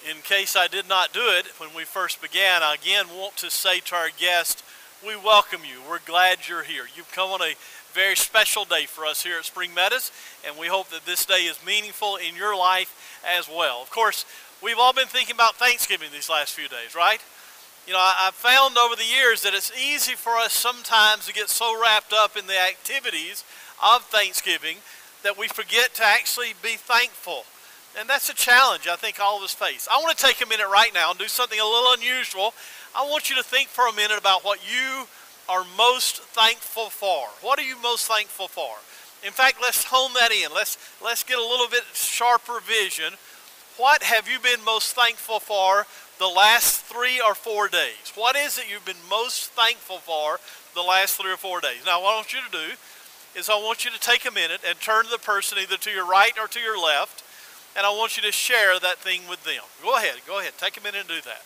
In case I did not do it when we first began, I again want to say to our guests, we welcome you. We're glad you're here. You've come on a very special day for us here at Spring Meadows, and we hope that this day is meaningful in your life as well. Of course, we've all been thinking about Thanksgiving these last few days, right? You know, I've found over the years that it's easy for us sometimes to get so wrapped up in the activities of Thanksgiving that we forget to actually be thankful. And that's a challenge I think all of us face. I want to take a minute right now and do something a little unusual. I want you to think for a minute about what you are most thankful for. What are you most thankful for? In fact, let's hone that in. Let's get a little bit sharper vision. What have you been most thankful for the last 3 or 4 days? What is it you've been most thankful for the last 3 or 4 days? Now, what I want you to do is I want you to take a minute and turn to the person either to your right or to your left, and I want you to share that thing with them. Go ahead, take a minute and do that.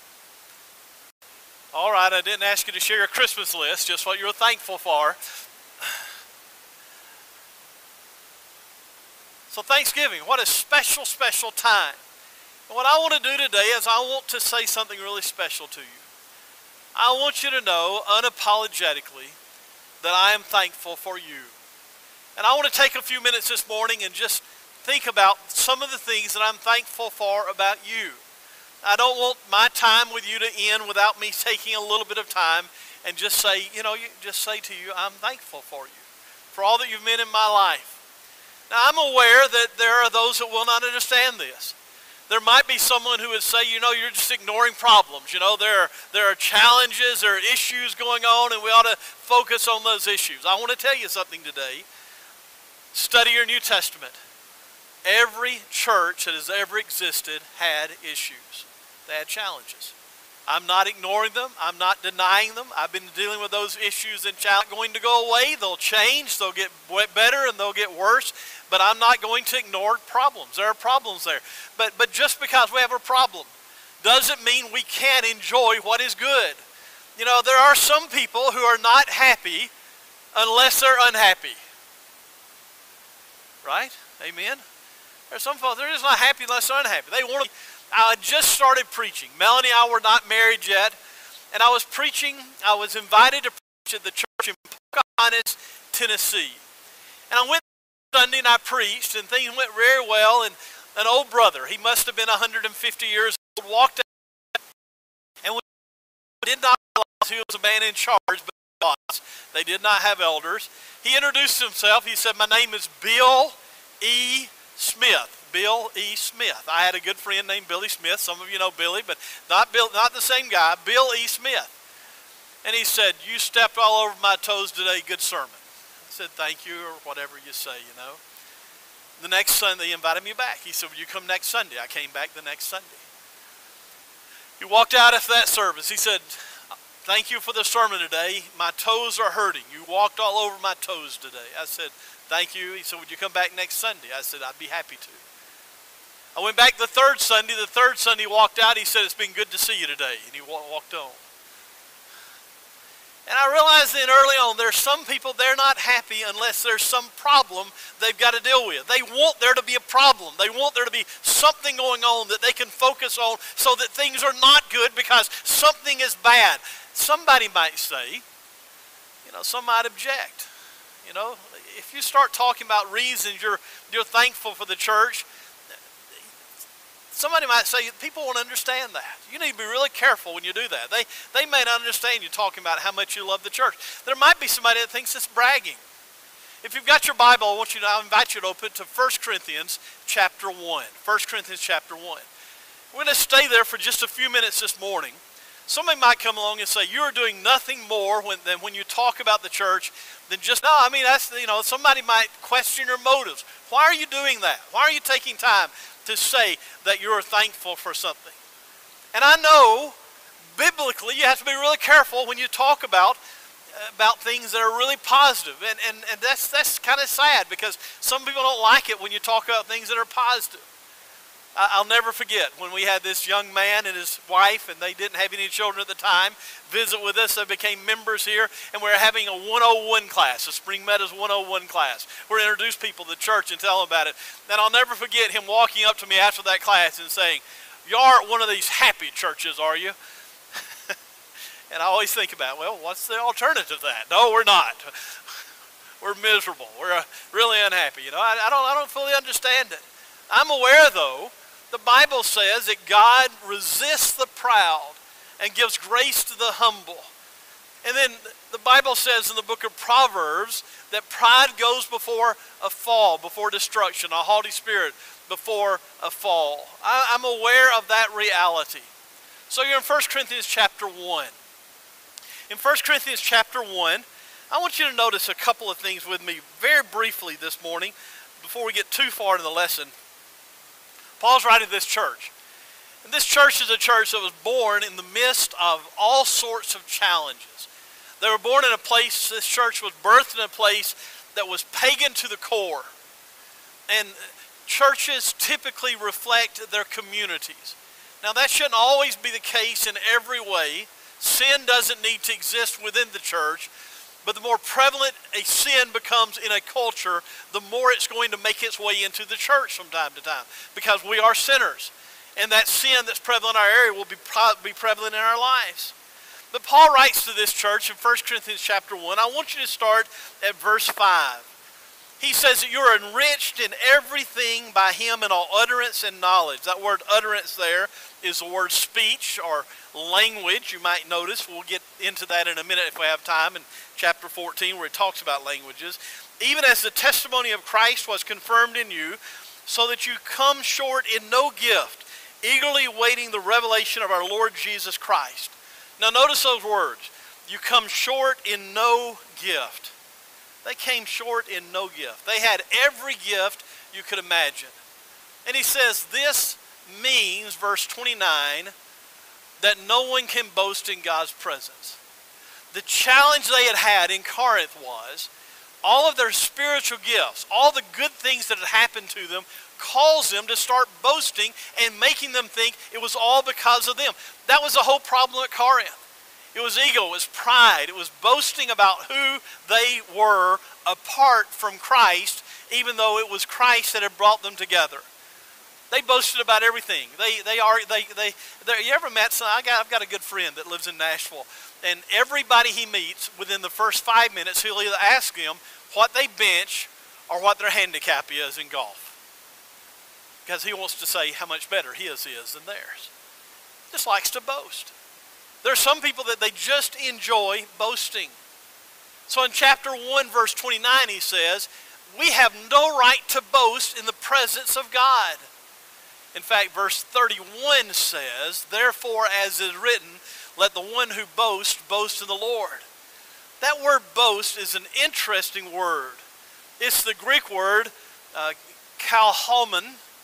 All right, I didn't ask you to share your Christmas list, just what you're thankful for. So Thanksgiving, what a special, special time. And what I want to do today is I want to say something really special to you. I want you to know unapologetically that I am thankful for you. And I want to take a few minutes this morning and just think about some of the things that I'm thankful for about you. I don't want my time with you to end without me taking a little bit of time and just say, just say to you, I'm thankful for you, for all that you've meant in my life. Now, I'm aware that there are those that will not understand this. There might be someone who would say, you're just ignoring problems. There are challenges, there are issues going on, and we ought to focus on those issues. I want to tell you something today. Study your New Testament. Every church that has ever existed had issues. They had challenges. I'm not ignoring them. I'm not denying them. I've been dealing with those issues and challenges. They're going to go away. They'll change. They'll get better and they'll get worse. But I'm not going to ignore problems. There are problems there. But just because we have a problem doesn't mean we can't enjoy what is good. There are some people who are not happy unless they're unhappy. Right? Amen? There's some folks, they're just not happy unless they're unhappy. I just started preaching. Melanie and I were not married yet. And I was preaching. I was invited to preach at the church in Pocahontas, Tennessee. And I went Sunday and I preached, and things went very well. And an old brother, he must have been 150 years old, walked out. And we did not realize he was a man in charge, but they did not have elders. He introduced himself. He said, "My name is Bill E. Smith." Bill E. Smith. I had a good friend named Billy Smith. Some of you know Billy, but not the same guy. Bill E. Smith. And he said, "You stepped all over my toes today. Good sermon." I said, "Thank you," or whatever you say, The next Sunday, he invited me back. He said, "Will you come next Sunday?" I came back the next Sunday. He walked out after that service. He said, "Thank you for the sermon today. My toes are hurting. You walked all over my toes today." I said, "Thank you." He said, "Would you come back next Sunday?" I said, "I'd be happy to." I went back the third Sunday. The third Sunday he walked out. He said, "It's been good to see you today." And he walked on. And I realized then early on, there's some people, they're not happy unless there's some problem they've got to deal with. They want there to be a problem. They want there to be something going on that they can focus on so that things are not good because something is bad. Somebody might say, some might object. If you start talking about reasons you're thankful for the church, somebody might say, people won't understand that. You need to be really careful when you do that. They may not understand you talking about how much you love the church. There might be somebody that thinks it's bragging. If you've got your Bible, I invite you to open to 1 Corinthians chapter 1. 1 Corinthians chapter 1. We're going to stay there for just a few minutes this morning. Somebody might come along and say, "You're doing nothing more than when you talk about the church than just," that's, somebody might question your motives. Why are you doing that? Why are you taking time to say that you're thankful for something? And I know, biblically, you have to be really careful when you talk about things that are really positive. And that's kind of sad because some people don't like it when you talk about things that are positive. I'll never forget when we had this young man and his wife, and they didn't have any children at the time, visit with us. They became members here, and we were having a 101 class, a Spring Meadows 101 class. We're to introduce people to the church and tell them about it. And I'll never forget him walking up to me after that class and saying, you aren't one of these happy churches, are you? And I always think about, well, what's the alternative to that? No, we're not. We're miserable. We're really unhappy. You know, I don't fully understand it. I'm aware, though, the Bible says that God resists the proud and gives grace to the humble. And then the Bible says in the book of Proverbs that pride goes before a fall, before destruction, a haughty spirit before a fall. I'm aware of that reality. So you're in 1 Corinthians chapter 1. In 1 Corinthians chapter 1, I want you to notice a couple of things with me very briefly this morning before we get too far into the lesson. Paul's writing to this church. And this church is a church that was born in the midst of all sorts of challenges. They were born in a place, this church was birthed in a place that was pagan to the core. And churches typically reflect their communities. Now that shouldn't always be the case in every way. Sin doesn't need to exist within the church, but the more prevalent a sin becomes in a culture, the more it's going to make its way into the church from time to time, because we are sinners, and that sin that's prevalent in our area will be prevalent in our lives. But Paul writes to this church in 1 Corinthians chapter 1. I want you to start at verse 5. He says that you're enriched in everything by him in all utterance and knowledge. That word utterance there is the word speech or language. You might notice, we'll get into that in a minute if we have time, in chapter 14 where he talks about languages. Even as the testimony of Christ was confirmed in you, so that you come short in no gift, eagerly waiting the revelation of our Lord Jesus Christ. Now notice those words. You come short in no gift. They came short in no gift. They had every gift you could imagine. And he says this means, verse 29, that no one can boast in God's presence. The challenge they had in Corinth was all of their spiritual gifts, all the good things that had happened to them, caused them to start boasting and making them think it was all because of them. That was the whole problem at Corinth. It was ego, it was pride, it was boasting about who they were apart from Christ, even though it was Christ that had brought them together. They boasted about everything. You ever met some? I've got a good friend that lives in Nashville, and everybody he meets, within the first 5 minutes, he'll either ask them what they bench or what their handicap is in golf, because he wants to say how much better his is than theirs. Just likes to boast. There are some people that they just enjoy boasting. So in chapter 1, verse 29, he says, we have no right to boast in the presence of God. In fact, verse 31 says, therefore, as is written, let the one who boasts boast in the Lord. That word boast is an interesting word. It's the Greek word kalhomen.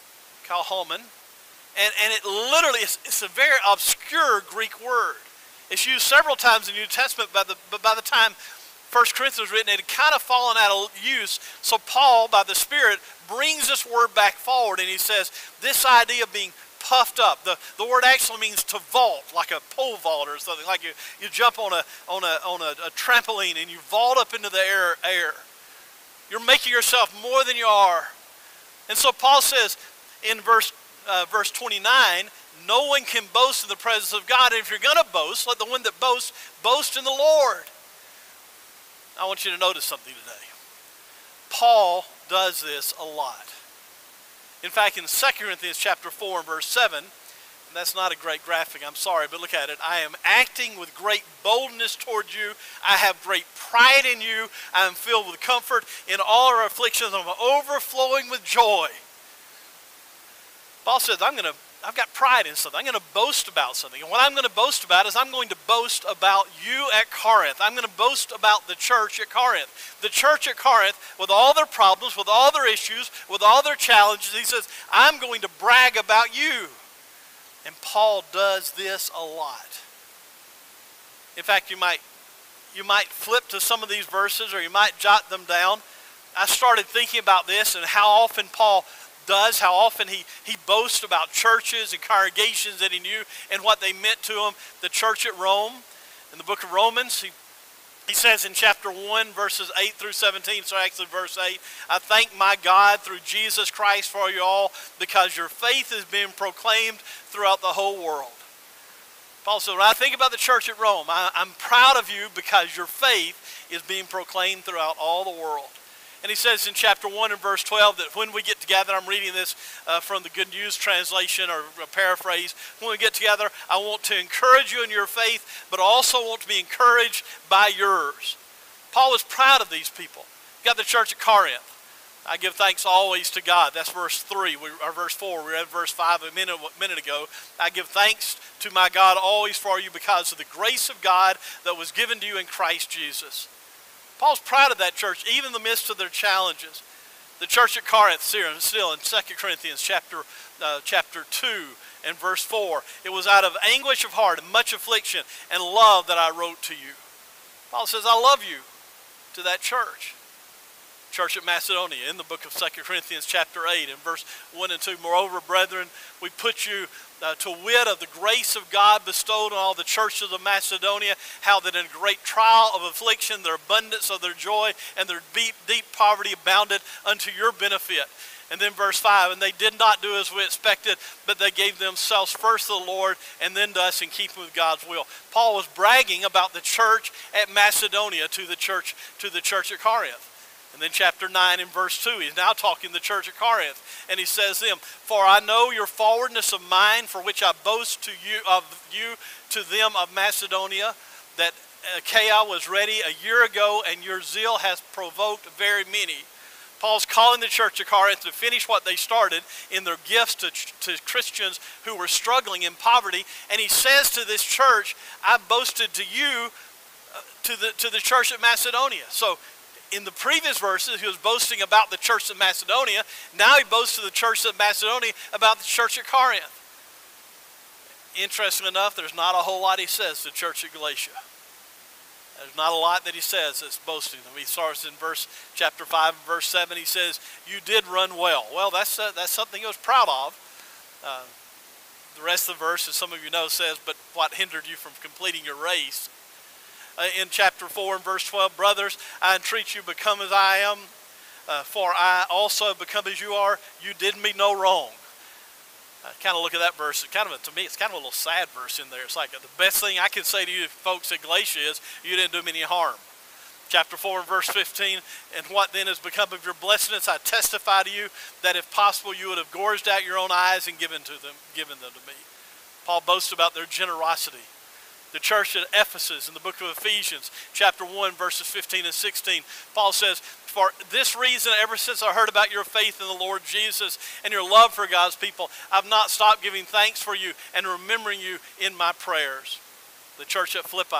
And it literally, it's a very obscure Greek word. It's used several times in the New Testament, but by the time 1 Corinthians was written, it had kind of fallen out of use. So Paul, by the Spirit, brings this word back forward, and he says, this idea of being puffed up. The word actually means to vault, like a pole vault or something. Like you jump on a trampoline and you vault up into the air. You're making yourself more than you are. And so Paul says in verse 29, no one can boast in the presence of God. And if you're going to boast, let the one that boasts, boast in the Lord. I want you to notice something today. Paul does this a lot. In fact, in 2 Corinthians chapter 4 and verse 7, and that's not a great graphic, I'm sorry, but look at it. I am acting with great boldness toward you. I have great pride in you. I am filled with comfort. In all our afflictions, I'm overflowing with joy. Paul says, I've got pride in something. I'm going to boast about something. And what I'm going to boast about is I'm going to boast about you at Corinth. I'm going to boast about the church at Corinth. The church at Corinth, with all their problems, with all their issues, with all their challenges, he says, I'm going to brag about you. And Paul does this a lot. In fact, you might flip to some of these verses, or you might jot them down. I started thinking about this and how often Paul does, how often he boasts about churches and congregations that he knew and what they meant to him. The church at Rome, in the book of Romans, He says in chapter 1, verses 8 through 17, so actually verse 8, I thank my God through Jesus Christ for you all, because your faith is being proclaimed throughout the whole world. Paul said, when I think about the church at Rome, I'm proud of you because your faith is being proclaimed throughout all the world. And he says in chapter 1 and verse 12 that when we get together, I'm reading this from the Good News translation or a paraphrase, when we get together, I want to encourage you in your faith, but also want to be encouraged by yours. Paul was proud of these people. He got the church at Corinth. I give thanks always to God. That's verse 3, or verse 4. We read verse 5 a minute ago. I give thanks to my God always for you because of the grace of God that was given to you in Christ Jesus. Paul's proud of that church, even in the midst of their challenges. The church at Corinth, still in 2 Corinthians chapter 2 and verse 4, it was out of anguish of heart and much affliction and love that I wrote to you. Paul says, I love you to that church. Church at Macedonia, in the book of 2 Corinthians chapter 8 and verse 1 and 2, moreover, brethren, we put you to wit of the grace of God bestowed on all the churches of Macedonia, how that in great trial of affliction, their abundance of their joy and their deep poverty abounded unto your benefit. And then verse 5, and they did not do as we expected, but they gave themselves first to the Lord and then to us in keeping with God's will. Paul was bragging about the church at Macedonia to the church at Corinth. And then chapter 9 and verse 2, he's now talking to the church at Corinth. And he says to them, for I know your forwardness of mind, for which I boast to them of Macedonia, that Achaia was ready a year ago, and your zeal has provoked very many. Paul's calling the church at Corinth to finish what they started in their gifts to Christians who were struggling in poverty. And he says to this church, I boasted to you, to the church at Macedonia. So in the previous verses, he was boasting about the church of Macedonia. Now he boasts to the church of Macedonia about the church at Corinth. Interesting enough, there's not a whole lot he says to the church at Galatia. There's not a lot that he says that's boasting. He starts in chapter 5 and verse 7. He says, you did run well. Well, that's something he was proud of. The rest of the verse, as some of you know, says, but what hindered you from completing your race? In chapter 4 and verse 12, brothers, I entreat you, become as I am, for I also become as you are. You did me no wrong. I kind of look at that verse. To me, it's kind of a little sad verse in there. It's like the best thing I can say to you folks at Galatia is, you didn't do me any harm. Chapter 4 and verse 15, and what then has become of your blessedness? I testify to you that if possible you would have gorged out your own eyes and given them to me. Paul boasts about their generosity. The church at Ephesus in the book of Ephesians, chapter 1, verses 15 and 16, Paul says, for this reason, ever since I heard about your faith in the Lord Jesus and your love for God's people, I've not stopped giving thanks for you and remembering you in my prayers. The church at Philippi.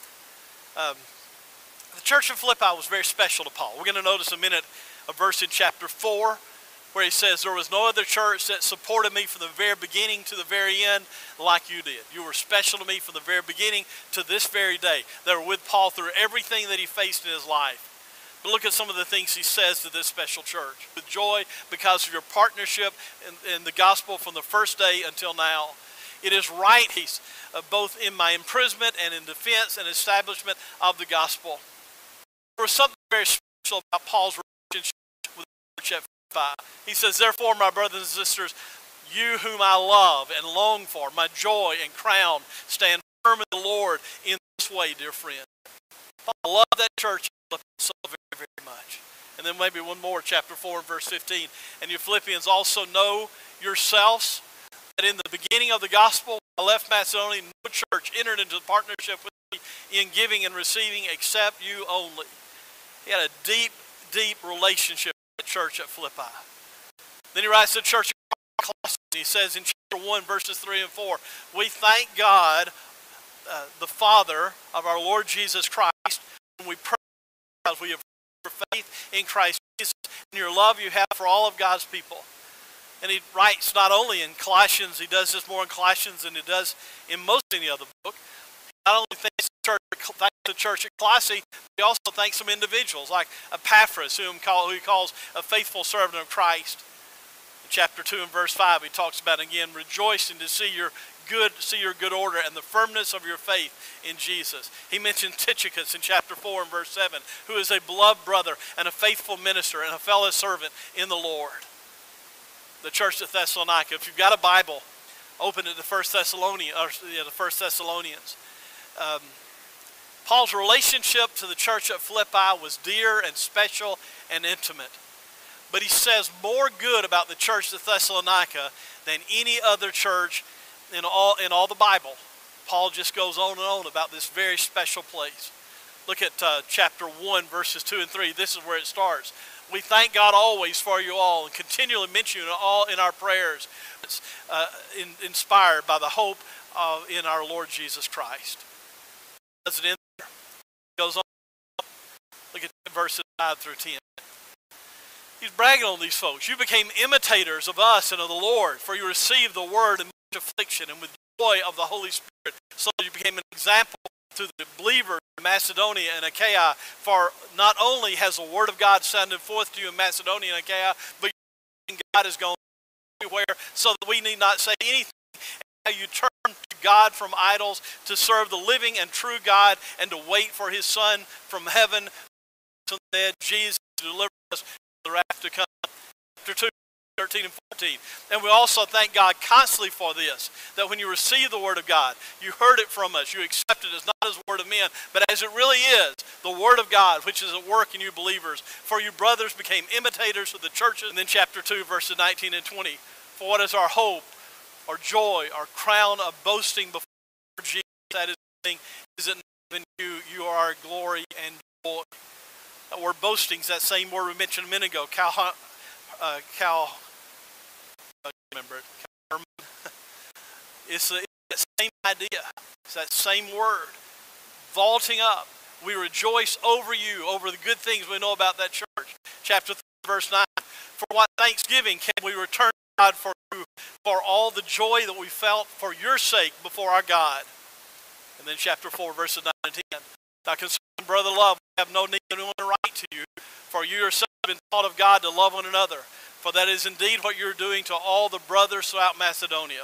The church of Philippi was very special to Paul. We're going to notice in a minute a verse in chapter 4 where he says, there was no other church that supported me from the very beginning to the very end like you did. You were special to me from the very beginning to this very day. They were with Paul through everything that he faced in his life. But look at some of the things he says to this special church. With joy because of your partnership in the gospel from the first day until now. It is right, both in my imprisonment and in defense and establishment of the gospel. There was something very special about Paul's relationship with the church at Philippi. He says, therefore, my brothers and sisters, you whom I love and long for, my joy and crown, stand firm in the Lord in this way, dear friend. I love that church so very, very much. And then maybe one more, chapter 4 and verse 15. And you Philippians also know yourselves that in the beginning of the gospel, I left Macedonia, no church entered into partnership with me in giving and receiving except you only. He had a deep, deep relationship with the church at Philippi. Then he writes to the church at Colossae. He says in chapter 1, verses 3 and 4, we thank God, the Father of our Lord Jesus Christ, and we pray because we have faith in Christ Jesus and your love you have for all of God's people. And he writes not only in Colossians, he does this more in Colossians than he does in most any other book. He not only thanks the church at Colossae, he also thanks some individuals like Epaphras, who he calls a faithful servant of Christ. In chapter 2 and verse 5, he talks about again rejoicing to see your see your good order and the firmness of your faith in Jesus. He mentioned Tychicus in chapter 4 and verse 7, who is a beloved brother and a faithful minister and a fellow servant in the Lord. The church at Thessalonica. If you've got a Bible, open it to 1 Thessalonians. Paul's relationship to the church at Philippi was dear and special and intimate. But he says more good about the church at Thessalonica than any other church in all the Bible. Paul just goes on and on about this very special place. Look at chapter 1, verses 2 and 3. This is where it starts. We thank God always for you all and continually mention you all in our prayers. It's inspired by the hope in our Lord Jesus Christ. Does it end there? It goes on. Look at verses 5 through 10. He's bragging on these folks. You became imitators of us and of the Lord, for you received the word in much affliction and with joy of the Holy Spirit. So you became an example to the believers in Macedonia and Achaia. For not only has the word of God sounded forth to you in Macedonia and Achaia, but God has gone everywhere, so that we need not say anything. How you turn to God from idols to serve the living and true God and to wait for his Son from heaven, to the dead, Jesus, to deliver us from the wrath to come. Chapter 2, 13 and 14. And we also thank God constantly for this, that when you receive the word of God, you heard it from us, you accept it as not as word of men, but as it really is, the word of God, which is at work in you believers. For you brothers became imitators of the churches. And then chapter 2, verses 19 and 20. For what is our hope, our joy, our crown of boasting before Jesus? That is the thing, is it not in you? You are our glory and joy. That word boasting is that same word we mentioned a minute ago. Remember it. It's that same idea. It's that same word. Vaulting up. We rejoice over you, over the good things we know about that church. Chapter 3, verse 9. For what thanksgiving can we return to God for you, for all the joy that we felt for your sake before our God. And then chapter 4, verses 9 and 10. Now concerning brother love, we have no need of anyone to write to you, for you yourself have been taught of God to love one another. For that is indeed what you're doing to all the brothers throughout Macedonia.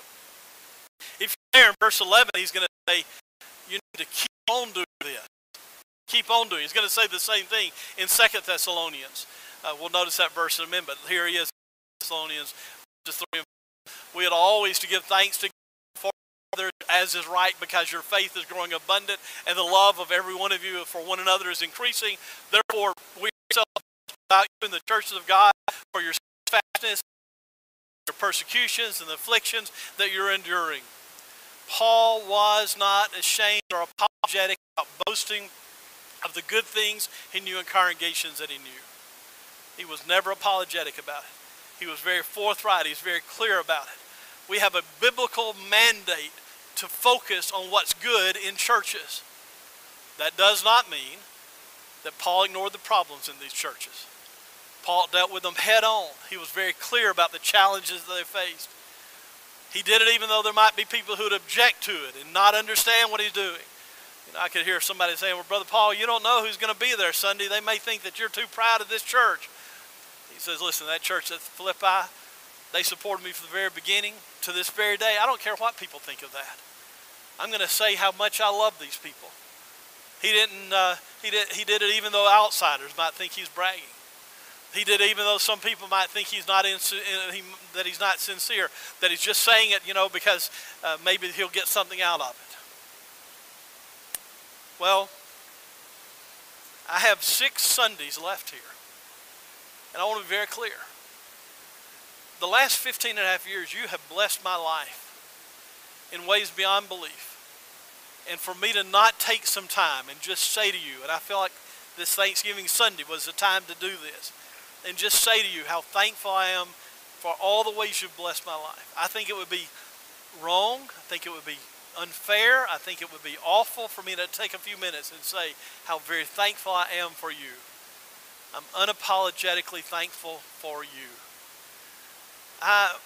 If you're there in verse 11, he's going to say, you need to keep on doing this. Keep on doing it. He's going to say the same thing in 2 Thessalonians. We'll notice that verse in a minute, but here he is, Thessalonians 3. We ought always to give thanks to God for others as is right, because your faith is growing abundant and the love of every one of you for one another is increasing. Therefore, we ourselves about you in the churches of God for your steadfastness, your persecutions and the afflictions that you're enduring. Paul was not ashamed or apologetic about boasting of the good things he knew in congregations that he knew. He was never apologetic about it. He was very forthright. He's very clear about it. We have a biblical mandate to focus on what's good in churches. That does not mean that Paul ignored the problems in these churches. Paul dealt with them head on. He was very clear about the challenges that they faced. He did it even though there might be people who would object to it and not understand what he's doing. You know, I could hear somebody saying, well, Brother Paul, you don't know who's going to be there Sunday. They may think that you're too proud of this church. He says, listen, that church at Philippi, they supported me from the very beginning to this very day. I don't care what people think of that. I'm going to say how much I love these people. He did it even though outsiders might think he's bragging. He did it even though some people might think he's not that he's not sincere, that he's just saying it, you know, because maybe he'll get something out of it. Well, I have 6 Sundays left here. And I want to be very clear. The last 15 and a half years, you have blessed my life in ways beyond belief. And for me to not take some time and just say to you, and I feel like this Thanksgiving Sunday was the time to do this, and just say to you how thankful I am for all the ways you've blessed my life. I think it would be wrong. I think it would be unfair. I think it would be awful for me to take a few minutes and say how very thankful I am for you. I'm unapologetically thankful for you. I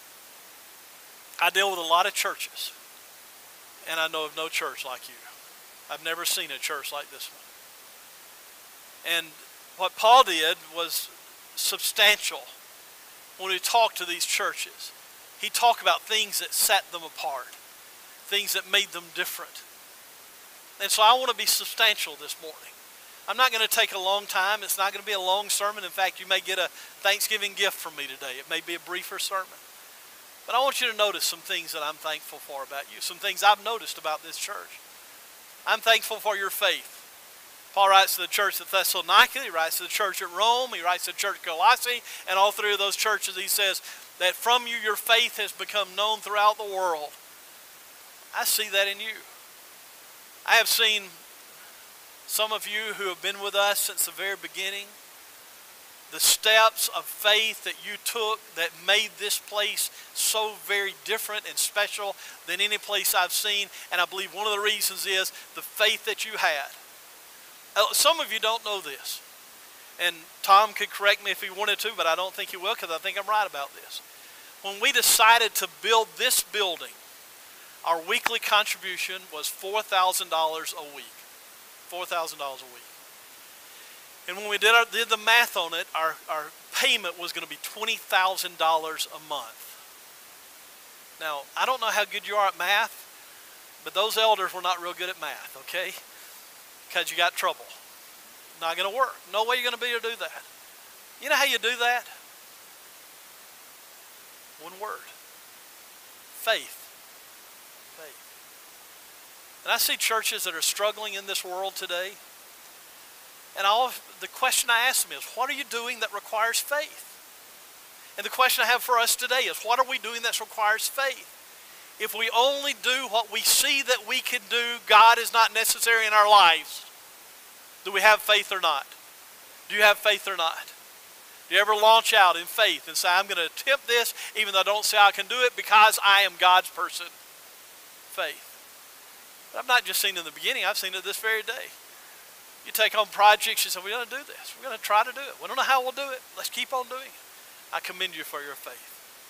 deal with a lot of churches, and I know of no church like you. I've never seen a church like this one. And what Paul did was substantial. When he talked to these churches, he talked about things that set them apart. things that made them different. And so I want to be substantial this morning. I'm not going to take a long time. It's not going to be a long sermon. In fact, you may get a Thanksgiving gift from me today. It may be a briefer sermon. But I want you to notice some things that I'm thankful for about you, some things I've noticed about this church. I'm thankful for your faith. Paul writes to the church at Thessalonica, he writes to the church at Rome, he writes to the church at Colossae, and all three of those churches he says that from you your faith has become known throughout the world. I see that in you. I have seen some of you who have been with us since the very beginning, the steps of faith that you took that made this place so very different and special than any place I've seen. And I believe one of the reasons is the faith that you had. Some of you don't know this. And Tom could correct me if he wanted to, but I don't think he will because I think I'm right about this. When we decided to build this building, our weekly contribution was $4,000 a week. $4,000 a week. And when we did the math on it, our payment was going to be $20,000 a month. Now, I don't know how good you are at math, but those elders were not real good at math, okay? Because you got trouble. Not going to work. No way you're going to be able to do that. You know how you do that? One word. Faith. Faith. And I see churches that are struggling in this world today. And the question I ask them is, what are you doing that requires faith? And the question I have for us today is, what are we doing that requires faith? If we only do what we see that we can do, God is not necessary in our lives. Do we have faith or not? Do you have faith or not? Do you ever launch out in faith and say, I'm going to attempt this even though I don't say I can do it because I am God's person? Faith. But I've not just seen it in the beginning, I've seen it this very day. You take on projects, you say, we're going to do this. We're going to try to do it. We don't know how we'll do it. Let's keep on doing it. I commend you for your faith.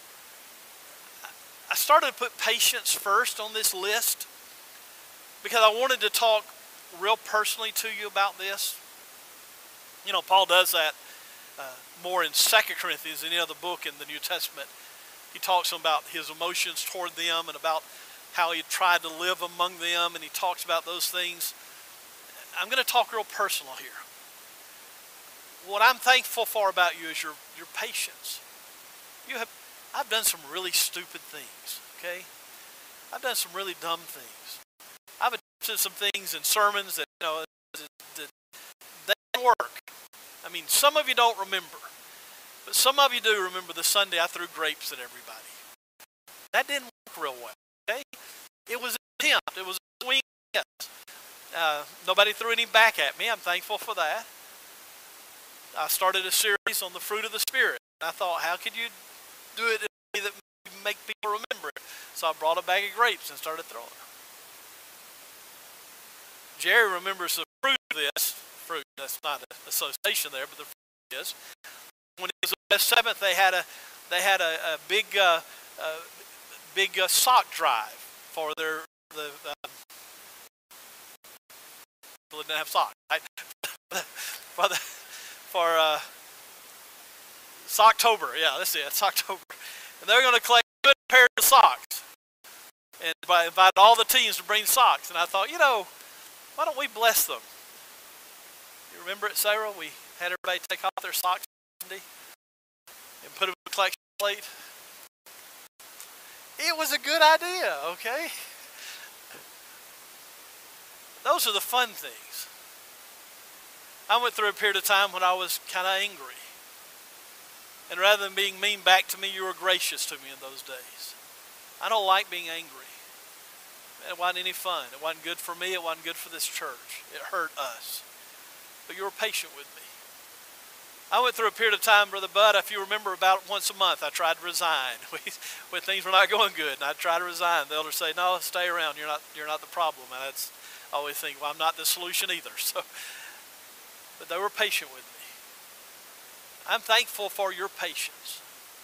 I started to put patience first on this list because I wanted to talk real personally to you about this. You know, Paul does that more in 2 Corinthians than any other book in the New Testament. He talks about his emotions toward them and about how he tried to live among them, and he talks about those things. I'm going to talk real personal here. What I'm thankful for about you is your patience. I've done some really stupid things, okay? I've done some really dumb things. I've attempted some things in sermons that, that they didn't work. I mean, some of you don't remember, but some of you do remember the Sunday I threw grapes at everybody. That didn't work real well, okay? It was an attempt. It was a swing. Nobody threw any back at me. I'm thankful for that. I started a series on the fruit of the Spirit. I thought, how could you do it in a way that make people remember it? So I brought a bag of grapes and started throwing them. Jerry remembers the fruit of this. Fruit, that's not an association there, but the fruit is. When it was the 7th, they had a big sock drive for their people didn't have socks, right? for Socktober, yeah, that's it, it's October. And they're going to collect a good pair of socks. And I invited all the teams to bring socks. And I thought, why don't we bless them? You remember it, Sarah? We had everybody take off their socks Sunday and put them in a collection plate. It was a good idea, okay? Those are the fun things. I went through a period of time when I was kind of angry. And rather than being mean back to me, you were gracious to me in those days. I don't like being angry. It wasn't any fun. It wasn't good for me. It wasn't good for this church. It hurt us. But you were patient with me. I went through a period of time, Brother Bud, if you remember, about once a month, I tried to resign. When things were not going good, and I tried to resign. The elders say, no, stay around. You're not the problem. And I always think, well, I'm not the solution either. But they were patient with me. I'm thankful for your patience.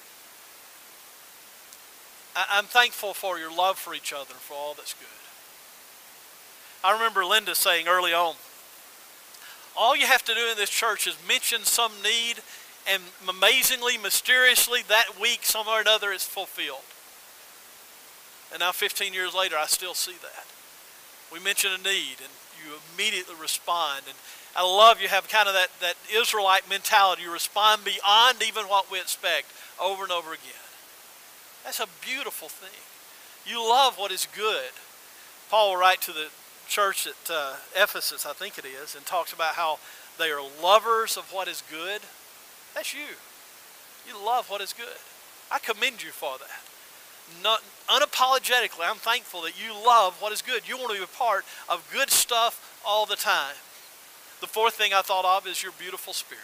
I'm thankful for your love for each other and for all that's good. I remember Linda saying early on, all you have to do in this church is mention some need, and amazingly, mysteriously, that week, somewhere or another, it's fulfilled. And now 15 years later, I still see that. We mention a need, and you immediately respond. And I love you have kind of that Israelite mentality. You respond beyond even what we expect over and over again. That's a beautiful thing. You love what is good. Paul will write to the church at Ephesus, I think it is, and talks about how they are lovers of what is good. That's you. You love what is good. I commend you for that. Not, unapologetically, I'm thankful that you love what is good. You want to be a part of good stuff all the time. The fourth thing I thought of is your beautiful spirit.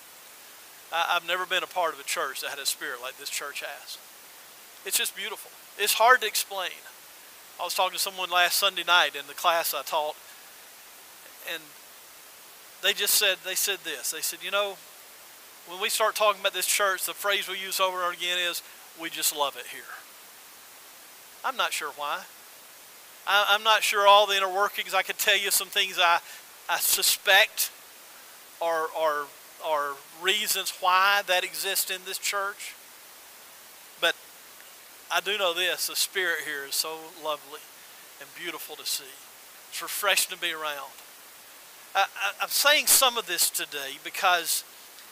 I've never been a part of a church that had a spirit like this church has. It's just beautiful. It's hard to explain. I was talking to someone last Sunday night in the class I taught, and they said this. They said, you know, when we start talking about this church, the phrase we use over and over again is, we just love it here. I'm not sure why. I'm not sure all the inner workings. I could tell you some things I suspect are reasons why that exists in this church. But I do know this, the spirit here is so lovely and beautiful to see. It's refreshing to be around. I'm saying some of this today because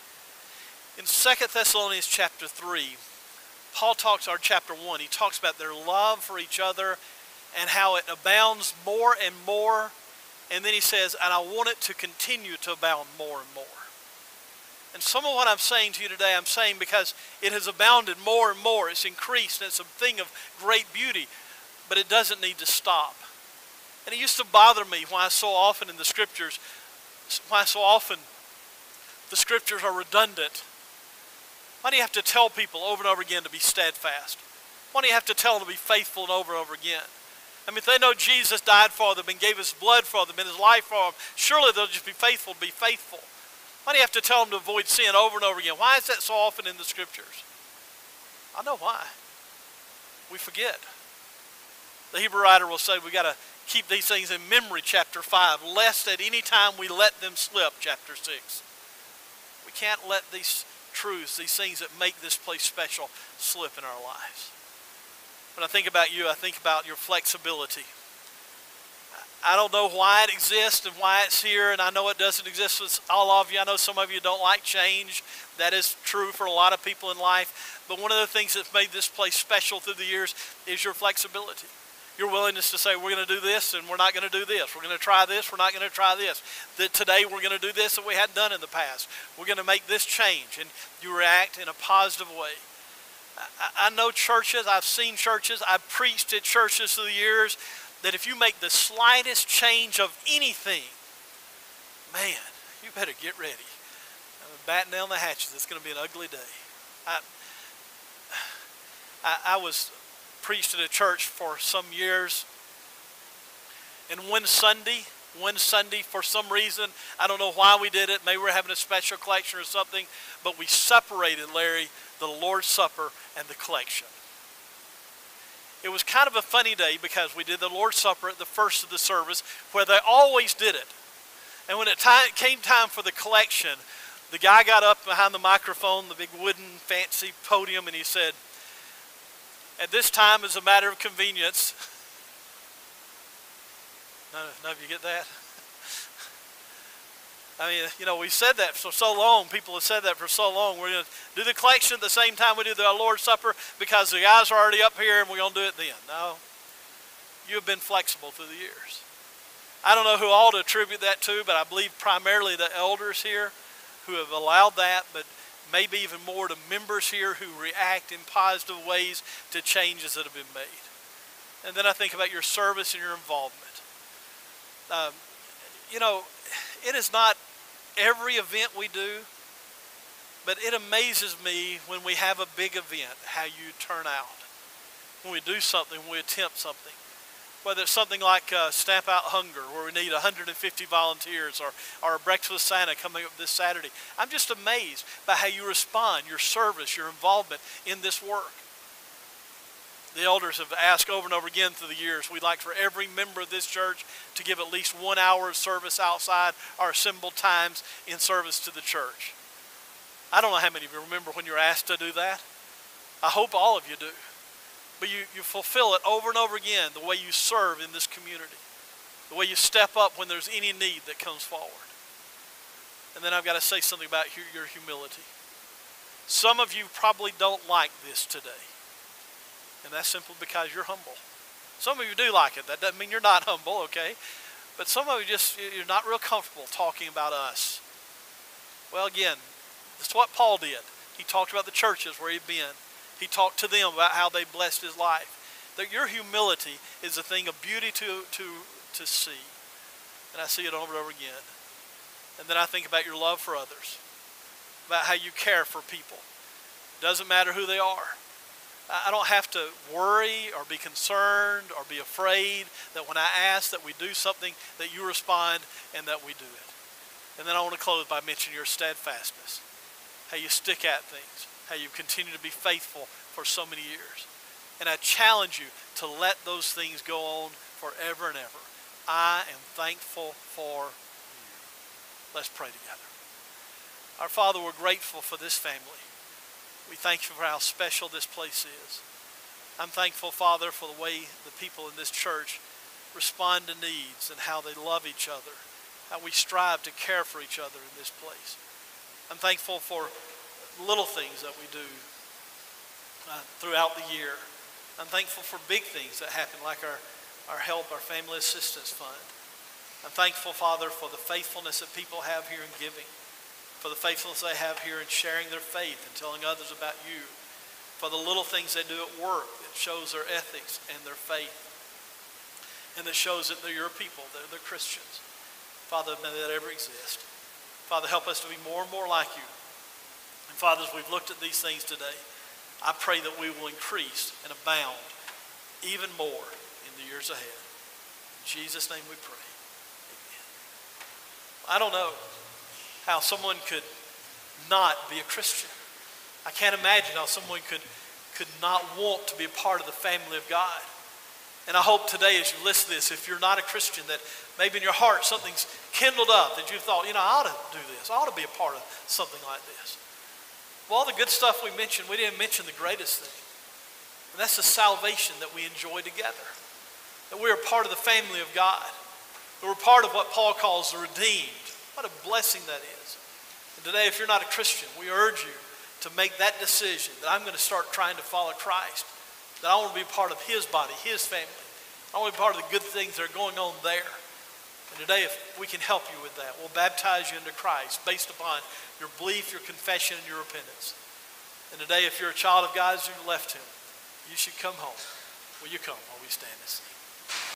in 2 Thessalonians chapter 3, Paul talks, or chapter 1, he talks about their love for each other and how it abounds more and more. And then he says, and I want it to continue to abound more and more. And some of what I'm saying to you today, I'm saying because it has abounded more and more. It's increased, and it's a thing of great beauty. But it doesn't need to stop. And it used to bother me why so often in the Scriptures, why so often the Scriptures are redundant. Why do you have to tell people over and over again to be steadfast? Why do you have to tell them to be faithful and over again? I mean, if they know Jesus died for them and gave his blood for them and his life for them, surely they'll just be faithful to be faithful. Why do you have to tell them to avoid sin over and over again? Why is that so often in the Scriptures? I know why. We forget. The Hebrew writer will say we got to keep these things in memory, chapter 5, lest at any time we let them slip, chapter 6. We can't let these truths, these things that make this place special, slip in our lives. When I think about you, I think about your flexibility. I don't know why it exists and why it's here, and I know it doesn't exist with all of you. I know some of you don't like change. That is true for a lot of people in life. But one of the things that's made this place special through the years is your flexibility. Your willingness to say, we're going to do this and we're not going to do this. We're going to try this, we're not going to try this. That today we're going to do this that we hadn't done in the past. We're going to make this change, and you react in a positive way. I know churches, I've seen churches, I've preached at churches through the years, that if you make the slightest change of anything, man, you better get ready. Batten down the hatches. It's going to be an ugly day. I was preached at a church for some years, and one Sunday for some reason, I don't know why we did it, maybe we're having a special collection or something, but we separated, Larry, the Lord's Supper and the collection. It was kind of a funny day because we did the Lord's Supper at the first of the service where they always did it. And when it came time for the collection, the guy got up behind the microphone, the big wooden fancy podium, and he said, at this time, as a matter of convenience, none of you get that? I mean, you know, we've said that for so long. People have said that for so long. We're going to do the collection at the same time we do the Lord's Supper because the guys are already up here and we're going to do it then. No. You have been flexible through the years. I don't know who all to attribute that to, but I believe primarily the elders here who have allowed that, but maybe even more to members here who react in positive ways to changes that have been made. And then I think about your service and your involvement. You know, it is not every event we do, but it amazes me when we have a big event, how you turn out. When we do something, when we attempt something. Whether it's something like Stamp Out Hunger, where we need 150 volunteers, or Breakfast with Santa coming up this Saturday. I'm just amazed by how you respond, your service, your involvement in this work. The elders have asked over and over again through the years, we'd like for every member of this church to give at least 1 hour of service outside our assembled times in service to the church. I don't know how many of you remember when you were asked to do that. I hope all of you do. but you fulfill it over and over again, the way you serve in this community, the way you step up when there's any need that comes forward. And then I've got to say something about your humility. Some of you probably don't like this today, and that's simply because you're humble. Some of you do like it. That doesn't mean you're not humble, okay? But some of you you're not real comfortable talking about us. Well, again, that's what Paul did. He talked about the churches where he'd been. He talked to them about how they blessed his life. That your humility is a thing of beauty to see. And I see it over and over again. And then I think about your love for others, about how you care for people. Doesn't matter who they are. I don't have to worry or be concerned or be afraid that when I ask that we do something, that you respond and that we do it. And then I want to close by mentioning your steadfastness, how you stick at things, how you continue to be faithful for so many years. And I challenge you to let those things go on forever and ever. I am thankful for you. Let's pray together. Our Father, we're grateful for this family. We thank you for how special this place is. I'm thankful, Father, for the way the people in this church respond to needs and how they love each other, how we strive to care for each other in this place. I'm thankful for little things that we do throughout the year. I'm thankful for big things that happen, like our help, our family assistance fund. I'm thankful, Father, for the faithfulness that people have here in giving, for the faithfulness they have here in sharing their faith and telling others about you, for the little things they do at work that shows their ethics and their faith, and that shows that they're your people, they're Christians. Father, may that ever exist. Father, help us to be more and more like you. And Father, as we've looked at these things today, I pray that we will increase and abound even more in the years ahead. In Jesus' name we pray. Amen. I don't know how someone could not be a Christian. I can't imagine how someone could not want to be a part of the family of God. And I hope today as you listen to this, if you're not a Christian, that maybe in your heart something's kindled up, that you thought, I ought to do this. I ought to be a part of something like this. Well, all the good stuff we mentioned, we didn't mention the greatest thing. And that's the salvation that we enjoy together. That we're a part of the family of God. That we're part of what Paul calls the redeemed. What a blessing that is. And today, if you're not a Christian, we urge you to make that decision that I'm going to start trying to follow Christ. That I want to be part of his body, his family. I want to be part of the good things that are going on there. And today, if we can help you with that, we'll baptize you into Christ based upon your belief, your confession, and your repentance. And today, if you're a child of God, as you left him, you should come home. Will you come while we stand and sing?